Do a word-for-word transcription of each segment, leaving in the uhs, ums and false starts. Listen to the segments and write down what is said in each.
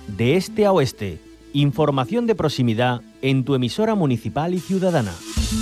de este a oeste. Información de proximidad en tu emisora municipal y ciudadana.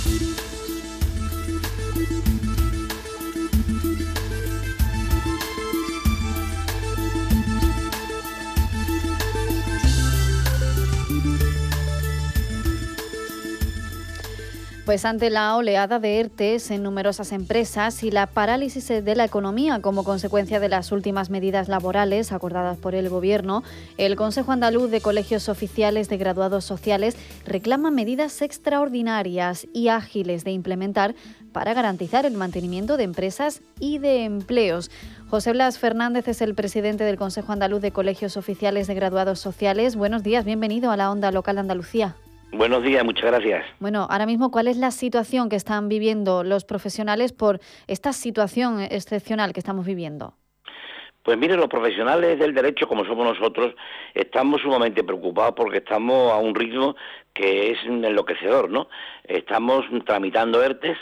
Pues ante la oleada de ERTEs en numerosas empresas y la parálisis de la economía como consecuencia de las últimas medidas laborales acordadas por el Gobierno, el Consejo Andaluz de Colegios Oficiales de Graduados Sociales reclama medidas extraordinarias y ágiles de implementar para garantizar el mantenimiento de empresas y de empleos. José Blas Fernández es el presidente del Consejo Andaluz de Colegios Oficiales de Graduados Sociales. Buenos días, bienvenido a la Onda Local de Andalucía. Buenos días, muchas gracias. Bueno, ahora mismo, ¿cuál es la situación que están viviendo los profesionales por esta situación excepcional que estamos viviendo? Pues mire, los profesionales del derecho, como somos nosotros, estamos sumamente preocupados porque estamos a un ritmo que es enloquecedor, ¿no? Estamos tramitando ERTEs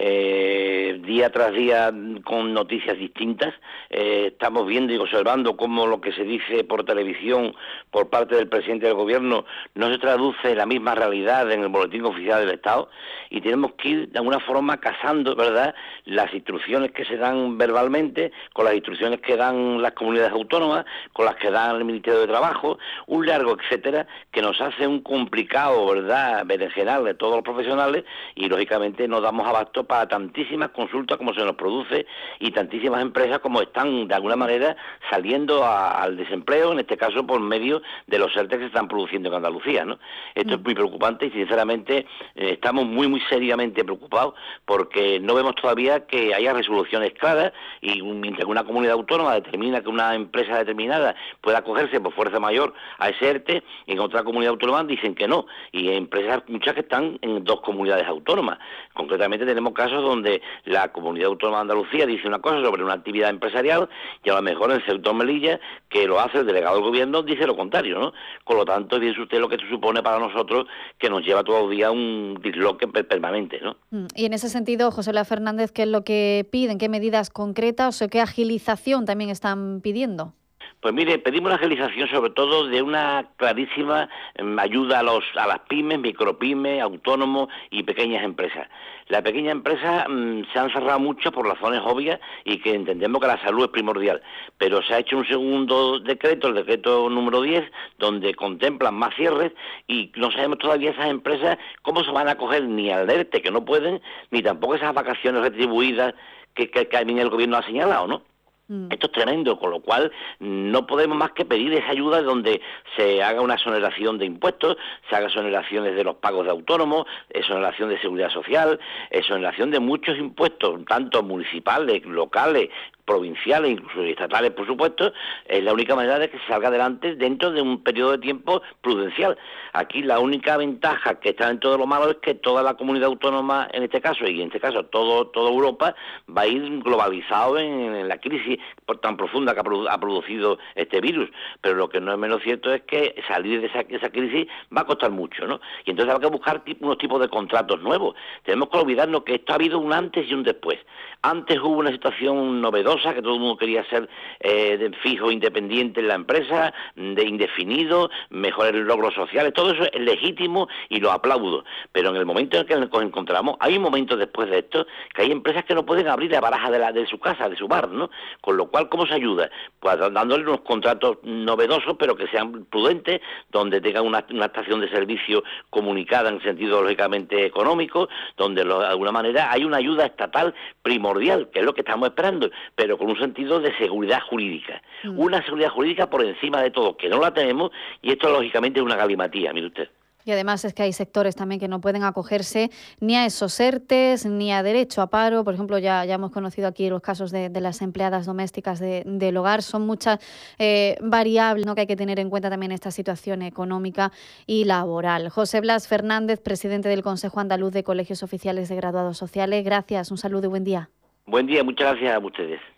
eh, día tras día con noticias distintas. Eh, estamos viendo y observando cómo lo que se dice por televisión por parte del presidente del Gobierno no se traduce en la misma realidad en el Boletín Oficial del Estado, y tenemos que ir de alguna forma casando, ¿verdad?, las instrucciones que se dan verbalmente con las instrucciones que dan las comunidades autónomas, con las que dan el Ministerio de Trabajo, un largo etcétera, que nos hace un complicado, ¿verdad?, berenjenal de todos los profesionales, y lógicamente no damos abasto para tantísimas consultas como se nos produce y tantísimas empresas como están de alguna manera saliendo a, al desempleo, en este caso por medio de los ERTE que se están produciendo en Andalucía, ¿no? Esto mm. es muy preocupante y sinceramente eh, estamos muy muy seriamente preocupados porque no vemos todavía que haya resoluciones claras, y mientras que una comunidad autónoma determina que una empresa determinada pueda acogerse por fuerza mayor a ese ERTE, en otra comunidad autónoma dicen que no, y hay empresas muchas que están en dos comunidades autónomas. Concretamente tenemos casos donde la Comunidad Autónoma de Andalucía dice una cosa sobre una actividad empresarial y a lo mejor en el sector Melilla, que lo hace el delegado del Gobierno, dice lo contrario, ¿no? Con lo tanto, dice usted lo que esto supone para nosotros, que nos lleva todavía un disloque permanente, ¿no? Y en ese sentido, José Blas Fernández, ¿qué es lo que piden? ¿Qué medidas concretas o qué agilización también están pidiendo? Pues mire, pedimos una agilización sobre todo de una clarísima eh, ayuda a los a las pymes, micropymes, autónomos y pequeñas empresas. La pequeña empresa mmm, se han cerrado mucho por razones obvias y que entendemos que la salud es primordial, pero se ha hecho un segundo decreto, el decreto número diez, donde contemplan más cierres y no sabemos todavía esas empresas cómo se van a acoger ni al ERTE, que no pueden, ni tampoco esas vacaciones retribuidas que, que, que también el Gobierno ha señalado, ¿no? Esto es tremendo, con lo cual no podemos más que pedir esa ayuda donde se haga una exoneración de impuestos, se haga exoneraciones de los pagos de autónomos, exoneración de seguridad social, exoneración de muchos impuestos, tanto municipales, locales, provinciales, incluso estatales, por supuesto. Es la única manera de que se salga adelante dentro de un periodo de tiempo prudencial. Aquí la única ventaja que está dentro de lo malo es que toda la comunidad autónoma, en este caso, y en este caso todo toda Europa, va a ir globalizado en, en la crisis por tan profunda que ha, produ- ha producido este virus. Pero lo que no es menos cierto es que salir de esa, esa crisis va a costar mucho, ¿no? Y entonces habrá que buscar tipo, unos tipos de contratos nuevos. Tenemos que olvidarnos que esto ha habido un antes y un después. Antes hubo una situación novedosa, que todo el mundo quería ser eh, de fijo, independiente en la empresa, de indefinido, mejores logros sociales, todo eso es legítimo y lo aplaudo. Pero en el momento en que nos encontramos, hay un momento después de esto, que hay empresas que no pueden abrir la baraja de, la, de su casa, de su bar, ¿no? Con lo cual, ¿cómo se ayuda? Pues dándole unos contratos novedosos, pero que sean prudentes, donde tengan una, una estación de servicio comunicada en sentido lógicamente económico, donde lo, de alguna manera hay una ayuda estatal primordial, que es lo que estamos esperando, pero con un sentido de seguridad jurídica. Mm. Una seguridad jurídica por encima de todo, que no la tenemos, y esto lógicamente es una galimatía, mire usted. Y además es que hay sectores también que no pueden acogerse ni a esos ERTEs, ni a derecho a paro. Por ejemplo, ya, ya hemos conocido aquí los casos de, de las empleadas domésticas de, del hogar. Son muchas eh, variables, ¿no?, que hay que tener en cuenta también esta situación económica y laboral. José Blas Fernández, presidente del Consejo Andaluz de Colegios Oficiales de Graduados Sociales. Gracias, un saludo y buen día. Buen día, muchas gracias a ustedes.